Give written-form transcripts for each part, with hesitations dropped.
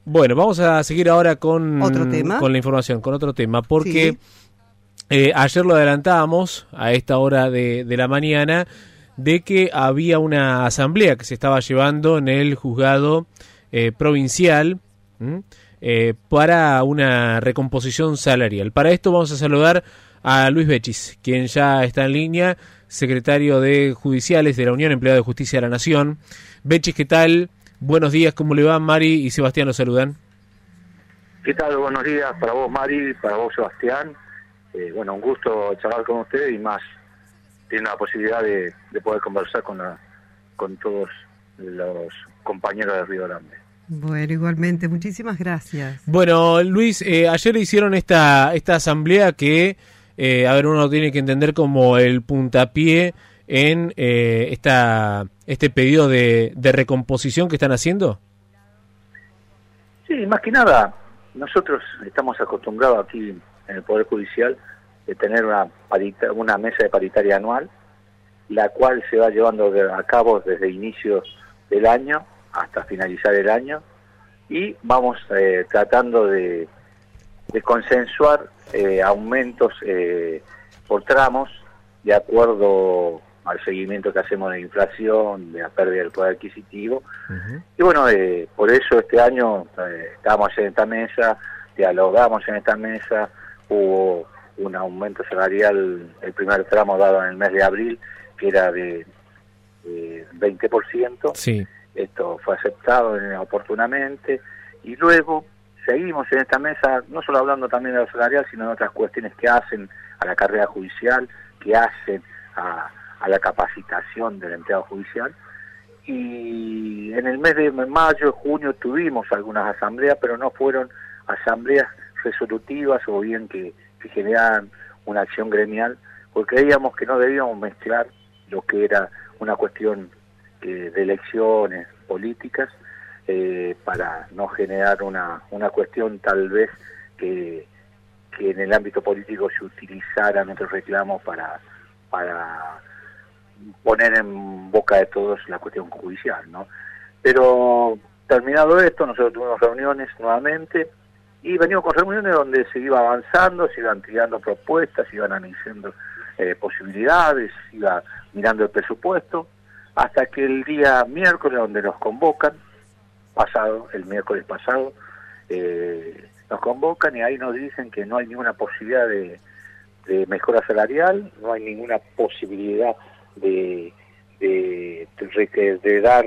Bueno, vamos a seguir ahora con ¿Otro tema? Con la información, con otro tema, porque ayer lo adelantábamos a esta hora de la mañana de que había una asamblea que se estaba llevando en el juzgado provincial para una recomposición salarial. Para esto vamos a saludar a Luis Bechis, quien ya está en línea, secretario de Judiciales de la Unión Empleada de Justicia de la Nación. Bechis, ¿qué tal? Buenos días, ¿cómo le va? Mari y Sebastián lo saludan. ¿Qué tal? Buenos días para vos, Mari, para vos, Sebastián. Bueno, un gusto charlar con ustedes y más, tiene la posibilidad de poder conversar con todos los compañeros de Río Grande. Bueno, igualmente, muchísimas gracias. Bueno, Luis, ayer hicieron esta asamblea que, uno tiene que entender como el puntapié en este pedido de recomposición que están haciendo. Sí, más que nada, nosotros estamos acostumbrados aquí en el Poder Judicial de tener una mesa de paritaria anual, la cual se va llevando a cabo desde inicios del año hasta finalizar el año, y vamos tratando de consensuar aumentos por tramos de acuerdo al seguimiento que hacemos de inflación, de la pérdida del poder adquisitivo. Y bueno, por eso este año estábamos en esta mesa, dialogamos en esta mesa, hubo un aumento salarial, el primer tramo dado en el mes de abril, que era de 20%. Sí. Esto fue aceptado oportunamente, y luego seguimos en esta mesa, no solo hablando también de lo salarial, sino de otras cuestiones que hacen a la carrera judicial, que hacen a la capacitación del empleado judicial. Y en el mes de mayo, junio tuvimos algunas asambleas, pero no fueron asambleas resolutivas o bien que generaran una acción gremial, porque creíamos que no debíamos mezclar lo que era una cuestión de elecciones políticas para no generar una cuestión tal vez que en el ámbito político se utilizara nuestros reclamos para poner en boca de todos la cuestión judicial, ¿no? Pero terminado esto, nosotros tuvimos reuniones nuevamente y venimos con reuniones donde se iba avanzando, se iban tirando propuestas, se iban analizando posibilidades, se iba mirando el presupuesto, hasta que el día miércoles, donde nos convocan, el miércoles pasado, nos convocan y ahí nos dicen que no hay ninguna posibilidad de mejora salarial, no hay ninguna posibilidad de dar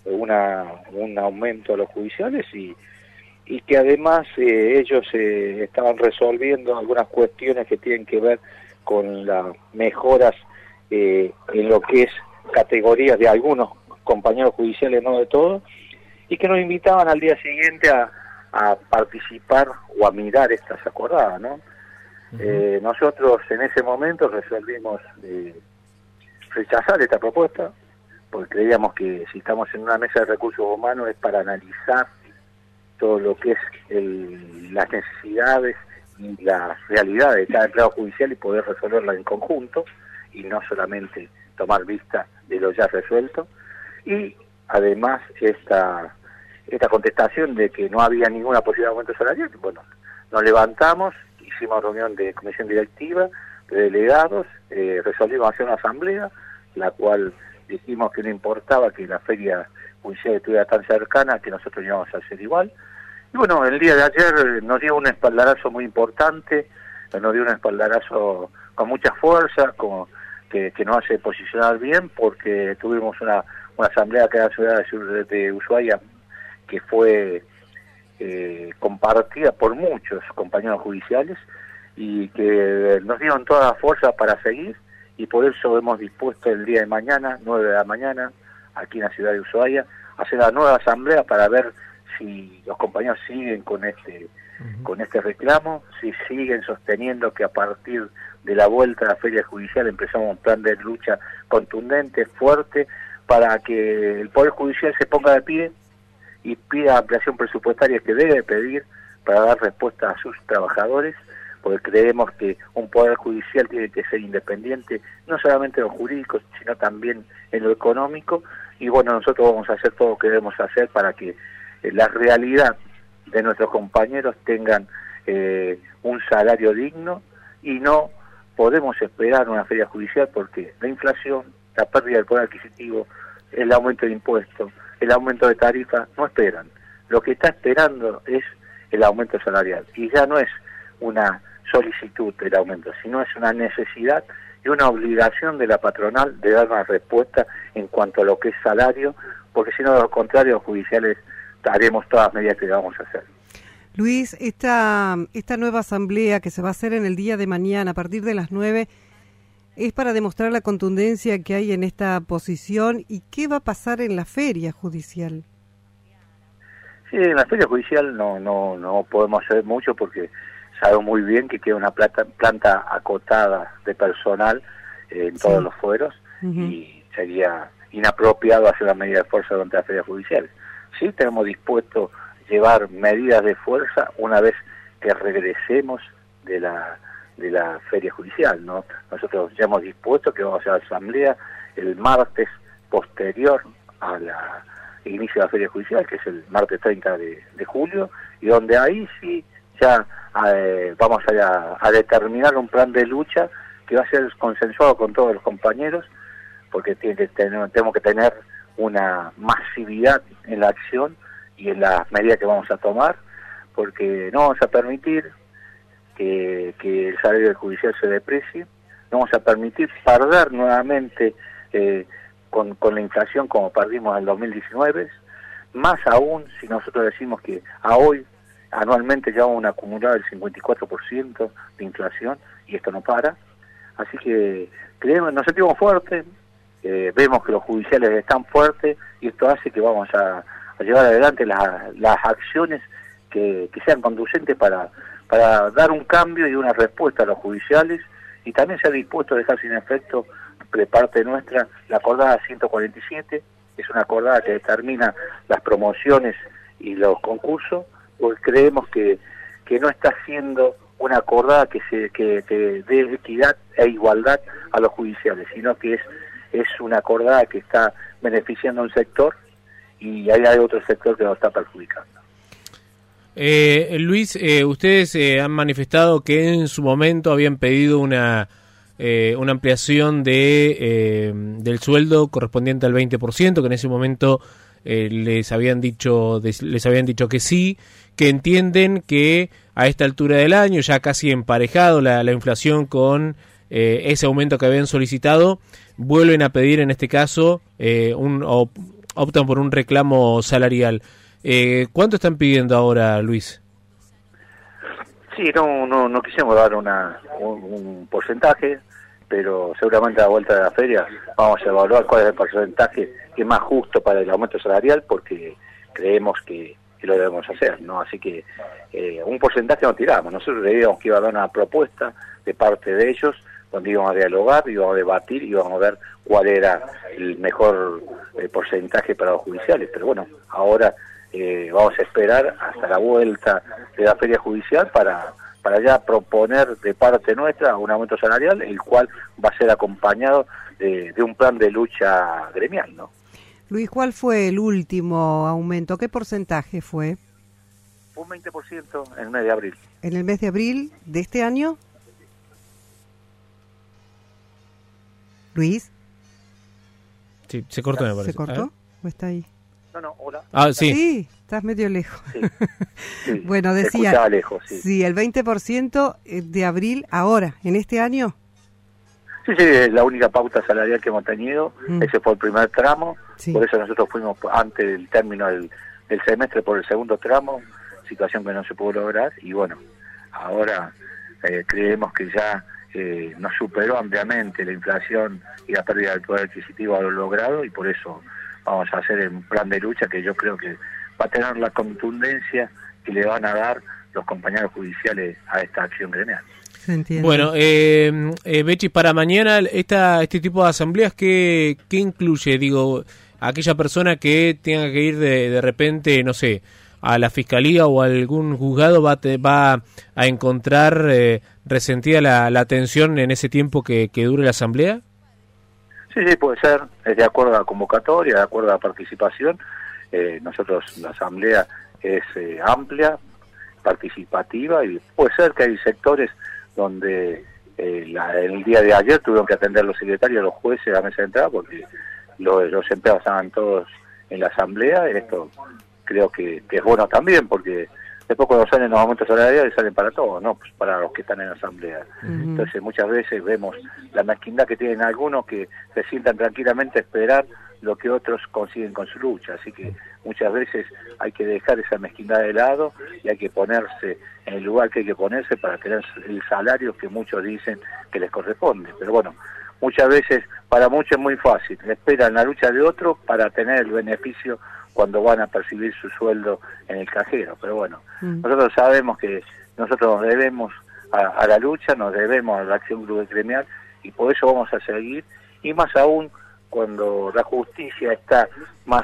un aumento a los judiciales, y que además ellos estaban resolviendo algunas cuestiones que tienen que ver con las mejoras en lo que es categorías de algunos compañeros judiciales, no de todos, y que nos invitaban al día siguiente a participar o a mirar estas acordadas, ¿no? Nosotros en ese momento resolvimos rechazar esta propuesta, porque creíamos que si estamos en una mesa de recursos humanos es para analizar todo lo que es las necesidades y las realidades de cada empleado judicial y poder resolverla en conjunto, y no solamente tomar vista de lo ya resuelto. Y además esta contestación de que no había ninguna posibilidad de aumento salarial, bueno, nos levantamos, hicimos reunión de comisión directiva, de delegados, resolvimos hacer una asamblea, la cual dijimos que no importaba que la feria judicial estuviera tan cercana, que nosotros íbamos a hacer igual. Y bueno, el día de ayer nos dio un espaldarazo muy importante, nos dio un espaldarazo con mucha fuerza, que nos hace posicionar bien, porque tuvimos una asamblea acá en la ciudad de Ushuaia que fue compartida por muchos compañeros judiciales y que nos dieron toda la fuerza para seguir, y por eso hemos dispuesto el día de mañana, 9 de la mañana, aquí en la ciudad de Ushuaia, hacer la nueva asamblea para ver si los compañeros siguen con este reclamo, si siguen sosteniendo que a partir de la vuelta a la feria judicial empezamos un plan de lucha contundente, fuerte, para que el Poder Judicial se ponga de pie y pida ampliación presupuestaria que debe pedir para dar respuesta a sus trabajadores, porque creemos que un Poder Judicial tiene que ser independiente, no solamente en lo jurídico, sino también en lo económico. Y bueno, nosotros vamos a hacer todo lo que debemos hacer para que la realidad de nuestros compañeros tengan un salario digno, y no podemos esperar una feria judicial porque la inflación, la pérdida del poder adquisitivo, el aumento de impuestos, el aumento de tarifas, no esperan. Lo que está esperando es el aumento salarial, y ya no es una solicitud del aumento, sino es una necesidad y una obligación de la patronal de dar una respuesta en cuanto a lo que es salario, porque si no, de lo contrario, los judiciales haremos todas las medidas que vamos a hacer. Luis, esta nueva asamblea que se va a hacer en el día de mañana a partir de las 9 es para demostrar la contundencia que hay en esta posición. ¿Y qué va a pasar en la feria judicial? Sí, en la feria judicial no podemos hacer mucho porque sabemos muy bien que queda una planta acotada de personal en todos los fueros, y sería inapropiado hacer una medida de fuerza durante la feria judicial. Sí, tenemos dispuesto llevar medidas de fuerza una vez que regresemos de la feria judicial, ¿no? Nosotros ya hemos dispuesto que vamos a hacer la asamblea el martes posterior al inicio de la feria judicial, que es el martes 30 de julio, y donde ahí sí ya vamos a determinar un plan de lucha que va a ser consensuado con todos los compañeros, porque tenemos que tener una masividad en la acción y en las medidas que vamos a tomar, porque no vamos a permitir que el salario del judicial se deprecie, no vamos a permitir perder nuevamente con la inflación como perdimos en el 2019, más aún si nosotros decimos que a hoy anualmente llevamos un acumulado del 54% de inflación y esto no para. Así que nos sentimos fuertes, vemos que los judiciales están fuertes, y esto hace que vamos a llevar adelante las acciones que sean conducentes para dar un cambio y una respuesta a los judiciales, y también se ha dispuesto a dejar sin efecto de parte nuestra la acordada 147, que es una acordada que determina las promociones y los concursos, porque creemos que no está siendo una acordada que dé equidad e igualdad a los judiciales, sino que es una acordada que está beneficiando a un sector y hay otro sector que nos está perjudicando. Luis, ustedes han manifestado que en su momento habían pedido una ampliación del sueldo correspondiente al 20%, que en ese momento les habían dicho que sí, que entienden que a esta altura del año, ya casi emparejado la inflación con ese aumento que habían solicitado, vuelven a pedir en este caso optan por un reclamo salarial. ¿Cuánto están pidiendo ahora, Luis? Sí, no quisimos dar un porcentaje, pero seguramente a la vuelta de la feria vamos a evaluar cuál es el porcentaje que es más justo para el aumento salarial, porque creemos que lo debemos hacer, ¿no? Así que un porcentaje no tiramos. Nosotros creíamos que iba a dar una propuesta de parte de ellos, donde íbamos a dialogar, íbamos a debatir, íbamos a ver cuál era el mejor porcentaje para los judiciales. Pero bueno, ahora vamos a esperar hasta la vuelta de la feria judicial para ya proponer de parte nuestra un aumento salarial, el cual va a ser acompañado de un plan de lucha gremial, ¿no? Luis, ¿cuál fue el último aumento? ¿Qué porcentaje fue? Un 20% en el mes de abril. ¿En el mes de abril de este año? Luis. Sí, se cortó, me parece. ¿Se cortó? ¿O está ahí? No, hola. Ah, sí. Sí, estás medio lejos. Sí, sí. Bueno, decía, lejos, sí. Sí, el 20% de abril ahora, en este año. Sí, es la única pauta salarial que hemos tenido. Ese fue el primer tramo, sí. Por eso nosotros fuimos antes del término del semestre por el segundo tramo, situación que no se pudo lograr, y bueno, ahora creemos que ya nos superó ampliamente la inflación y la pérdida del poder adquisitivo a lo logrado, y por eso vamos a hacer un plan de lucha que yo creo que va a tener la contundencia que le van a dar los compañeros judiciales a esta acción gremial. Se entiende. Bueno, Bechi, para mañana este tipo de asambleas, ¿qué incluye? Digo, aquella persona que tenga que ir de repente, no sé, a la fiscalía o a algún juzgado va a encontrar resentida la atención en ese tiempo que dure la asamblea. Sí, puede ser, es de acuerdo a la convocatoria, de acuerdo a la participación. Nosotros, la asamblea, es amplia, participativa, y puede ser que hay sectores donde el día de ayer tuvieron que atender los secretarios, los jueces a la mesa de entrada, porque los empleados estaban todos en la asamblea. Esto creo que es bueno también, porque después cuando salen los aumentos salariales salen para todos, no pues para los que están en la asamblea. Entonces muchas veces vemos la mezquindad que tienen algunos, que se sientan tranquilamente a esperar lo que otros consiguen con su lucha. Así que muchas veces hay que dejar esa mezquindad de lado y hay que ponerse en el lugar que hay que ponerse para tener el salario que muchos dicen que les corresponde. Pero bueno, muchas veces para muchos es muy fácil, esperan la lucha de otro para tener el beneficio cuando van a percibir su sueldo en el cajero. Pero bueno, nosotros sabemos que nosotros nos debemos a la lucha, nos debemos a la acción gremial, y por eso vamos a seguir, y más aún cuando la justicia está más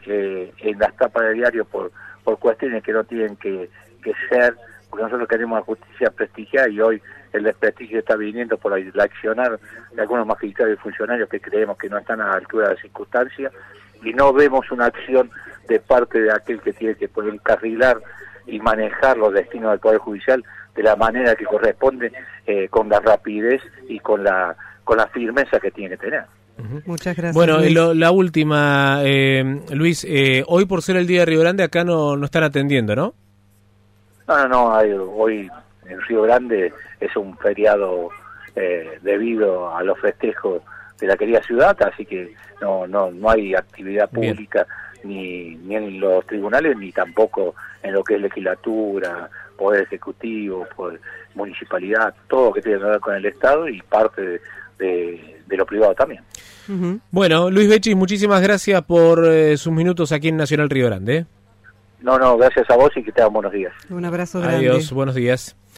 en las tapas de diario por cuestiones que no tienen que ser, porque nosotros queremos la justicia prestigiada, y hoy el desprestigio está viniendo por el accionar de algunos magistrados y funcionarios que creemos que no están a la altura de las circunstancias, y no vemos una acción de parte de aquel que tiene que poder encarrilar y manejar los destinos del Poder Judicial de la manera que corresponde, con la rapidez y con la firmeza que tiene que tener. Muchas gracias. Bueno, la última, Luis, hoy por ser el Día de Río Grande acá no están atendiendo, ¿no? No, hoy en Río Grande es un feriado debido a los festejos de la querida ciudad, así que no hay actividad pública ni en los tribunales, ni tampoco en lo que es legislatura, Poder Ejecutivo, municipalidad, todo lo que tiene que ver con el Estado y parte de lo privado también. Bueno, Luis Bechis, muchísimas gracias por sus minutos aquí en Nacional Río Grande. No, gracias a vos y que tengan buenos días. Un abrazo grande. Adiós, buenos días.